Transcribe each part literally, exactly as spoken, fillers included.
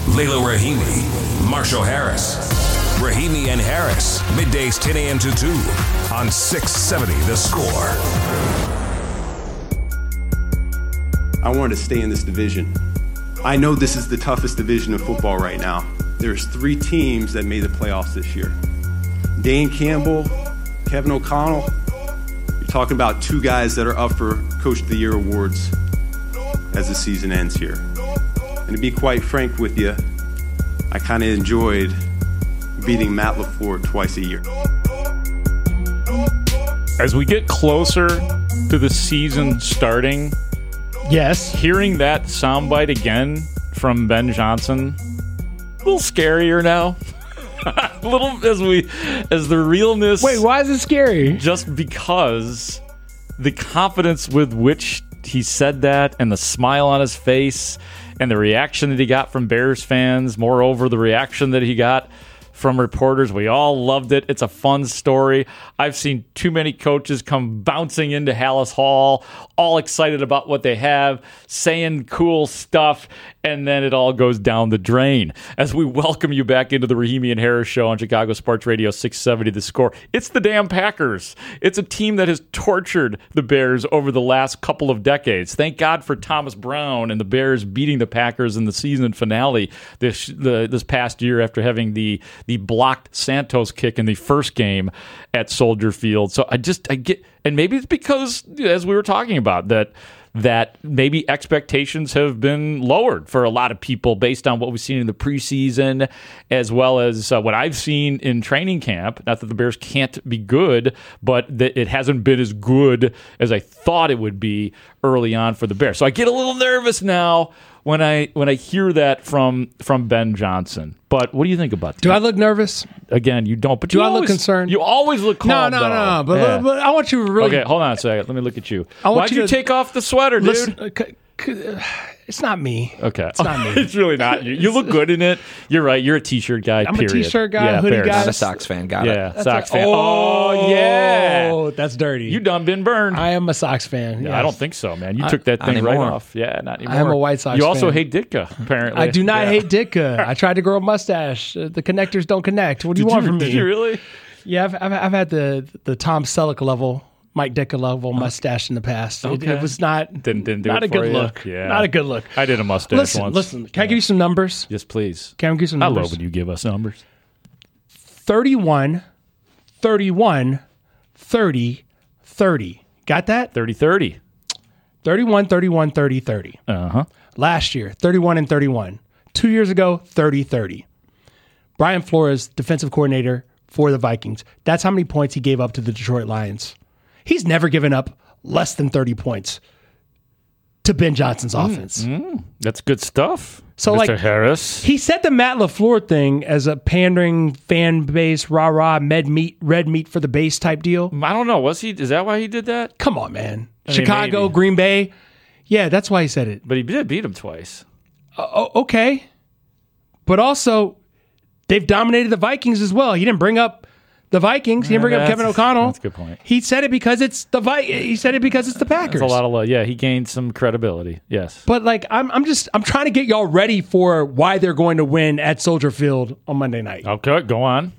Layla Rahimi, Marshall Harris. Rahimi and Harris, middays ten a.m. to two on six seventy The Score. I wanted to stay in this division. I know this is the toughest division of football right now. There's three teams that made the playoffs this year. Dan Campbell, Kevin O'Connell. You're talking about two guys that are up for Coach of the Year awards as the season ends here. And to be quite frank with you, I kind of enjoyed beating Matt LaFleur twice a year. As we get closer to the season starting, yes, hearing that soundbite again from Ben Johnson, a little scarier now. A little as we as the realness. Wait, why is it scary? Just because the confidence with which he said that, and the smile on his face, and the reaction that he got from Bears fans. Moreover, the reaction that he got from reporters. We all loved it. It's a fun story. I've seen too many coaches come bouncing into Hallis Hall, all excited about what they have, saying cool stuff, and then it all goes down the drain. As we welcome you back into the Rahimi and Harris Show on Chicago Sports Radio six seventy The Score. It's the damn Packers. It's a team that has tortured the Bears over the last couple of decades. Thank God for Thomas Brown and the Bears beating the Packers in the season finale this the, this past year after having the the blocked Santos kick in the first game at Soldier Field. So I just I get, and maybe it's because, as we were talking about, that that maybe expectations have been lowered for a lot of people based on what we've seen in the preseason, as well as uh, what I've seen in training camp. Not that the Bears can't be good, but that it hasn't been as good as I thought it would be early on for the Bears. So I get a little nervous now when I when I hear that from from Ben Johnson. But what do you think about that? Do I look nervous? Again, you don't. But do you I always, look concerned? You always look calm. No, no, though. no. But, yeah. but I want you to really. Okay, hold on a second. Let me look at you. I want Why'd you you to take off the sweater, listen, dude? Uh, c- c- it's not me. Okay, it's not me. It's really not you. You look good in it. You're right. You're a t-shirt guy. I'm period. a t-shirt guy, yeah, hoodie Bears. guy. Not a Sox fan. Got yeah, it. Yeah, Sox a, fan. Oh, Oh yeah, oh, that's dirty. You done been burned. I am a Sox fan. Yeah, yes. I don't think so, man. You I, took that thing anymore. right off. Yeah, not anymore. I am a White Sox You also fan. hate Ditka, apparently. I do not yeah. hate Ditka. I tried to grow a mustache. Uh, the connectors don't connect. What do you Did want you, from me? Did you really? Yeah, I've, I've, I've had the the Tom Selleck level, Mike Ditka level mustache in the past. It, Okay. it was not Didn't, didn't do not it a for good you. look. Yeah. Not a good look. I did a mustache Listen, once. listen. Can I give you some numbers? Yes, please. Can I give you some I numbers? love when you give us numbers. thirty-one, thirty-one, thirty, thirty. Got that? thirty thirty. thirty-one, thirty-one, thirty, thirty. Uh-huh. Last year, thirty-one and thirty-one. Two years ago, thirty, thirty. Brian Flores, defensive coordinator for the Vikings. That's how many points he gave up to the Detroit Lions. He's never given up less than thirty points to Ben Johnson's mm, offense. Mm, that's good stuff. So, Mister like, Harris. He said the Matt LaFleur thing as a pandering fan base, rah rah, med meat, red meat for the base type deal. I don't know. Was he? Is that why he did that? Come on, man. I mean, Chicago, maybe. Green Bay. Yeah, that's why he said it. But he did beat him twice. Uh, okay. But also, they've dominated the Vikings as well. He didn't bring up the Vikings. He didn't bring Yeah, up Kevin that's- O'Connell. that's a good point. He said it because it's the Vi- He said it because it's the Packers. That's a lot of love. Yeah, he gained some credibility. Yes. But like, I'm, I'm just, I'm trying to get y'all ready for why they're going to win at Soldier Field on Monday night. Okay, go on.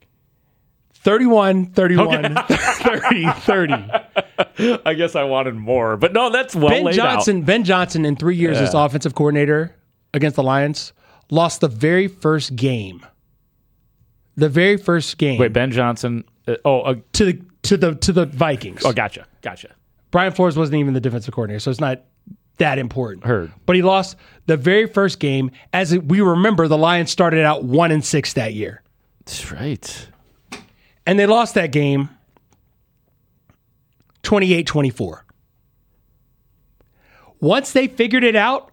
thirty-one, thirty-one, thirty, thirty. I guess I wanted more, but no, that's well Ben laid Johnson, out. Ben Johnson, in three years Yeah. as offensive coordinator against the Lions, lost the very first game. The very first game. Wait, Ben Johnson. Uh, oh, uh, to the to the to the Vikings. oh, gotcha, gotcha. Brian Flores wasn't even the defensive coordinator, so it's not that important. Heard. But he lost the very first game. As we remember, the Lions started out one and six that year, That's right. and they lost that game twenty-eight twenty-four. Once they figured it out,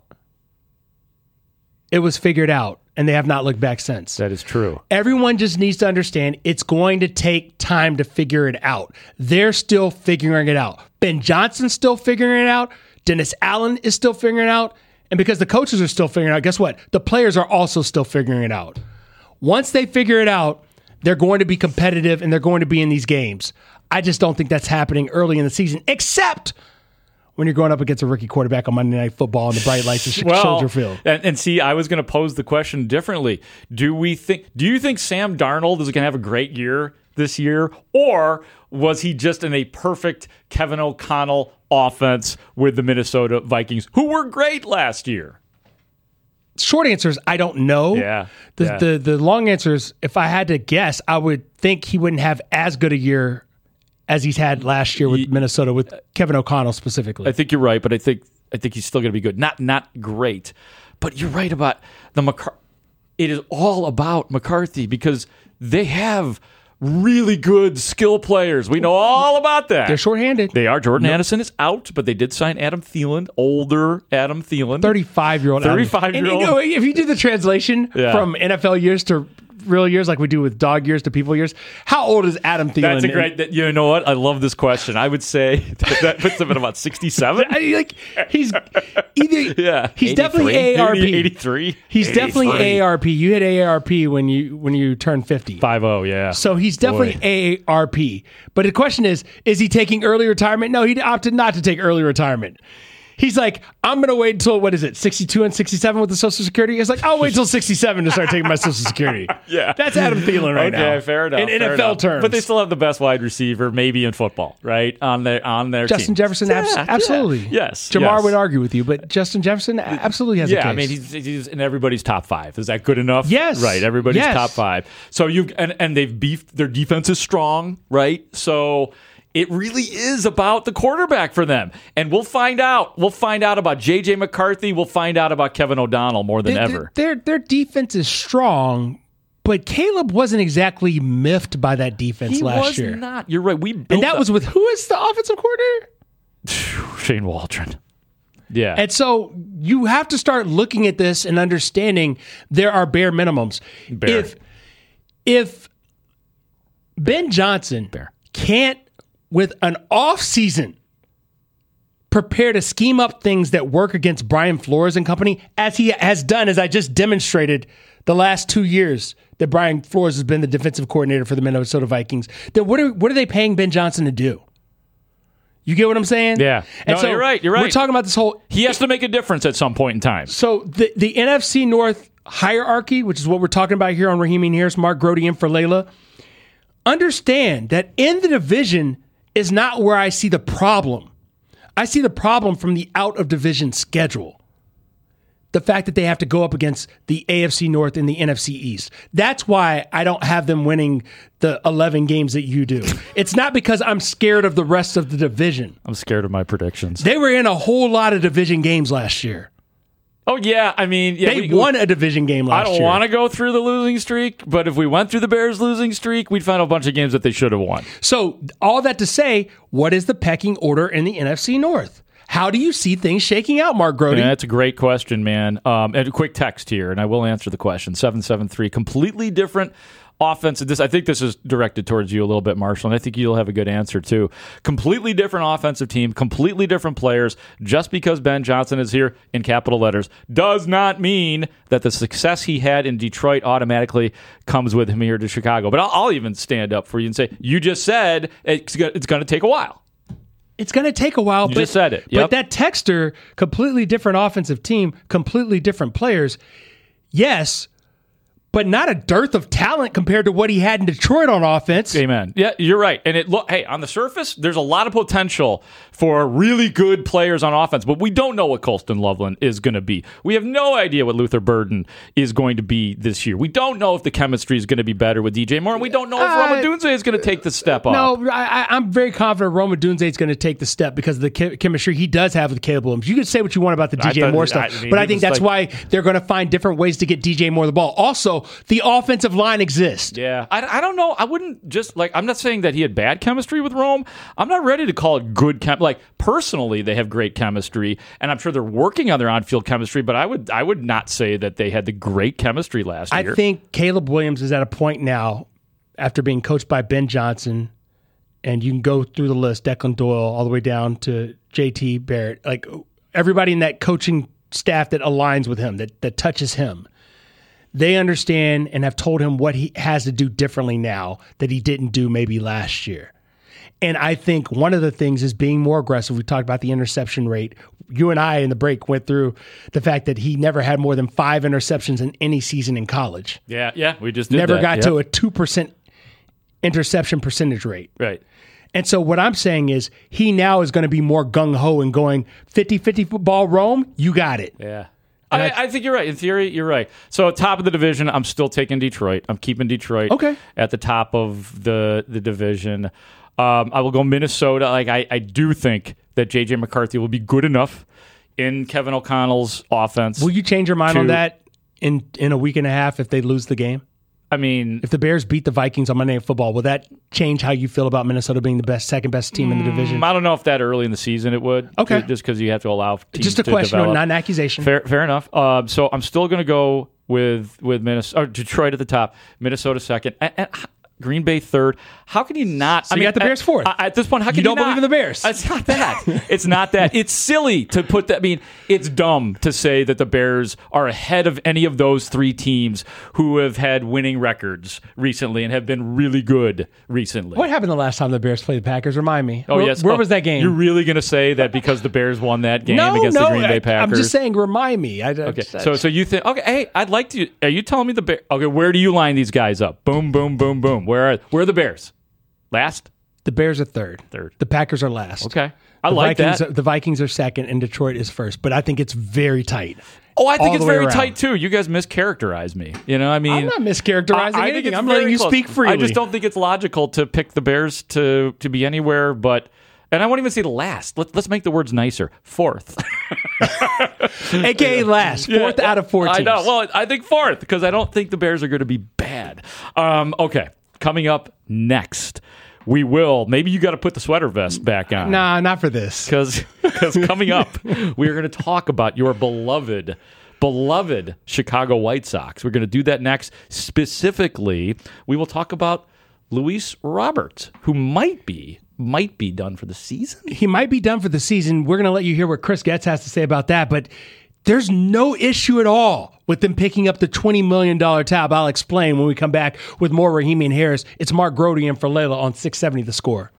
it was figured out, and they have not looked back since. That is true. Everyone just needs to understand it's going to take time to figure it out. They're still figuring it out. Ben Johnson's still figuring it out. Dennis Allen is still figuring it out. And because the coaches are still figuring it out, guess what? The players are also still figuring it out. Once they figure it out, they're going to be competitive and they're going to be in these games. I just don't think that's happening early in the season, except when you're going up against a rookie quarterback on Monday Night Football and the bright lights of well, Soldier Field. And, and see, I was going to pose the question differently. Do we think? Do you think Sam Darnold is going to have a great year this year, or was he just in a perfect Kevin O'Connell offense with the Minnesota Vikings, who were great last year? Short answer is I don't know. Yeah, The, yeah. the the long answer is if I had to guess, I would think he wouldn't have as good a year as he's had last year with He- Minnesota, with Kevin O'Connell specifically. I think you're right, but I think I think he's still going to be good. Not not great, but you're right about the McCarthy. It is all about McCarthy because they have really good skill players. We know all about that. They're shorthanded. They are. Jordan Addison is out, but they did sign Adam Thielen, older Adam Thielen. thirty-five-year-old. thirty-five-year-old. And, you know, if you do the translation Yeah. from N F L years to real years, like we do with dog years to people years, how old is Adam Thielen? That's a great. That, you know what? I love this question. I would say that, that puts him at about sixty-seven. I, like he's either Yeah, he's definitely eighty-three. A A R P. eighty-three. He's definitely eighty-three. A A R P. You hit A A R P when you when you turn fifty. five oh, yeah. So he's definitely Boy. A A R P. But the question is, is he taking early retirement? No, he opted not to take early retirement. He's like, I'm going to wait until, what is it, sixty-two and sixty-seven with the Social Security? He's like, I'll wait till sixty-seven to start taking my Social Security. Yeah. That's Adam Thielen right okay, now. Okay, fair enough. In fair N F L enough. terms. But they still have the best wide receiver, maybe in football, right? On their on their Justin team. Jefferson, abs- Yeah, absolutely. yeah. Yes. Jamar yes. would argue with you, but Justin Jefferson absolutely has a Yeah, case. I mean, he's, he's in everybody's top five. Is that good enough? Yes. Right, everybody's Yes. top five. So you and, and they've beefed, their defense is strong, right? So it really is about the quarterback for them. And we'll find out. We'll find out about J J McCarthy. We'll find out about Kevin O'Donnell more than Their- ever. Their, their defense is strong, but Caleb wasn't exactly miffed by that defense He last was year. not. You're right. We built And that up- was with who is the offensive coordinator? Shane Waldron. Yeah. And so you have to start looking at this and understanding there are bare minimums. Bare. If if Ben Johnson Bare. can't, with an off season, prepare to scheme up things that work against Brian Flores and company, as he has done, as I just demonstrated the last two years that Brian Flores has been the defensive coordinator for the Minnesota Vikings, then what are what are they paying Ben Johnson to do? You get what I'm saying? Yeah. And No, so you're right, you're We're right. talking about this whole. he has to make a difference at some point in time. So the the N F C North hierarchy, which is what we're talking about here on Raheem and Harris, Mark Grody in for Layla, understand that in the division is not where I see the problem. I see the problem from the out of division schedule. The fact that they have to go up against the A F C North and the N F C East. That's why I don't have them winning the eleven games that you do. It's not because I'm scared of the rest of the division. I'm scared of my predictions. They were in a whole lot of division games last year. oh, yeah. I mean, yeah, They we, won a division game I last don't year. want to go through the losing streak, but if we went through the Bears losing streak, we'd find a bunch of games that they should have won. So, all that to say, what is the pecking order in the N F C North? How do you see things shaking out, Mark Grody? Yeah, that's a great question, man. Um, and a quick text here, and I will answer the question. seven seven three, completely different offense. This, I think this is directed towards you a little bit, Marshall, and I think you'll have a good answer, too. Completely different offensive team, completely different players. Just because Ben Johnson is here in capital letters does not mean that the success he had in Detroit automatically comes with him here to Chicago. But I'll, I'll even stand up for you and say, you just said it's, go- it's going to take a while. It's going to take a while. You but, just said it. But Yep. that texter, completely different offensive team, completely different players. Yes, but not a dearth of talent compared to what he had in Detroit on offense. Amen. Yeah, you're right. And it look, hey, on the surface, there's a lot of potential for really good players on offense, but we don't know what Colston Loveland is going to be. We have no idea what Luther Burden is going to be this year. We don't know if the chemistry is going to be better with D J Moore, and we don't know if Uh, Roma Dunze is going to take the step up. No, I, I- I'm very confident Roma Dunze is going to take the step because of the che- chemistry he does have with Caleb Williams. You can say what you want about the D J I thought- Moore stuff, I mean, but I he think was that's like- why they're going to find different ways to get D J Moore the ball. Also, the offensive line exists. Yeah, I, I don't know. I wouldn't just like. I'm not saying that he had bad chemistry with Rome. I'm not ready to call it good chem. Like personally, they have great chemistry, and I'm sure they're working on their on-field chemistry. But I would, I would not say that they had the great chemistry last I year. think Caleb Williams is at a point now, after being coached by Ben Johnson, and you can go through the list, Declan Doyle, all the way down to J T Barrett, like everybody in that coaching staff that aligns with him, that that touches him. They understand and have told him what he has to do differently now that he didn't do maybe last year. And I think one of the things is being more aggressive. We talked about the interception rate. You and I in the break went through the fact that he never had more than five interceptions in any season in college. Yeah, yeah, we just did Never that. got Yep. to a two percent interception percentage rate. Right. And so what I'm saying is he now is going to be more gung-ho and going fifty-fifty football Rome, you got it. Yeah. I, I think you're right. In theory, you're right. So top of the division, I'm still taking Detroit. I'm keeping Detroit Okay. at the top of the, the division. Um, I will go Minnesota. Like I, I do think that J J McCarthy will be good enough in Kevin O'Connell's offense. Will you change your mind to- on that in, in a week and a half if they lose the game? I mean, If the Bears beat the Vikings on Monday Night Football, will that change how you feel about Minnesota being the best, second best team in the division? I don't know if that early in the season it would. Okay. Just because you have to allow teams Just a to question, develop. not an accusation. Fair, fair enough. Uh, so I'm still going to go with with Minnesota, or Detroit at the top, Minnesota second, and, and Green Bay third. How can you not? So you got the Bears fourth. At this point, how can You you, don't not? believe in the Bears. It's not that. It's not that. It's silly to put that. I mean, it's dumb to say that the Bears are ahead of any of those three teams who have had winning records recently and have been really good recently. What happened the last time the Bears played the Packers? Remind me. Oh, where, yes. Where Oh, was that game? You're really going to say that because the Bears won that game no, against no, the Green Bay I, Packers? I'm just saying, remind me. I, Okay, so so you think? Okay, hey, I'd like to. Are you telling me the Bears? Okay, where do you line these guys up? Boom, boom, boom, boom. Where are where are the Bears? Last, the Bears are third. Third. The Packers are last. okay. I The like Vikings that. Are, the Vikings are second, and Detroit is first. But I think it's very tight. Oh, I think all it's the way very around. tight too. You guys mischaracterize me. You know, I mean, I'm not mischaracterizing I, I anything. think it's I'm letting very you close. speak freely. I just don't think it's logical to pick the Bears to to be anywhere but. And I won't even say the last. Let, let's make the words nicer. Fourth. A K A last. Fourth Yeah, out of four teams. I know. Well, I think fourth because I don't think the Bears are going to be bad. Um, okay, coming up next, we will. Maybe you got to put the sweater vest back on. Nah, not for this. Because coming up, we are going to talk about your beloved, beloved Chicago White Sox. We're going to do that next. Specifically, we will talk about Luis Roberts, who might be might be done for the season. He might be done for the season. We're going to let you hear what Chris Getz has to say about that, but there's no issue at all with them picking up the twenty million dollars tab. I'll explain when we come back with more Rahimi and Harris. It's Mark Grody and for Layla on six seventy The Score.